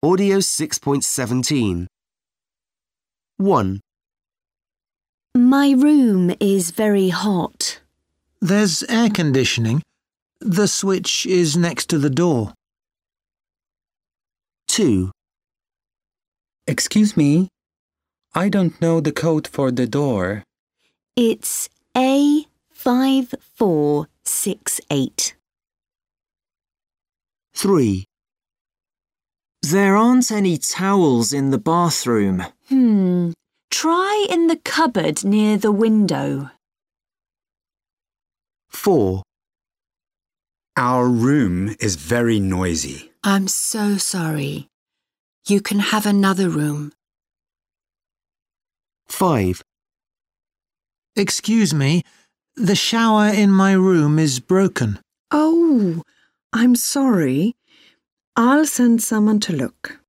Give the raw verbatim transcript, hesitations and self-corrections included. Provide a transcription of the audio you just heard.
Audio six point seventeen. one. My room is very hot. There's air conditioning. The switch is next to the door. two. Excuse me, I don't know the code for the door. It's A five four six eight. three. There aren't any towels in the bathroom. Hmm. Try in the cupboard near the window. four. Our room is very noisy. I'm so sorry. You can have another room. five. Excuse me, the shower in my room is broken. Oh, I'm sorry. I'll send someone to look.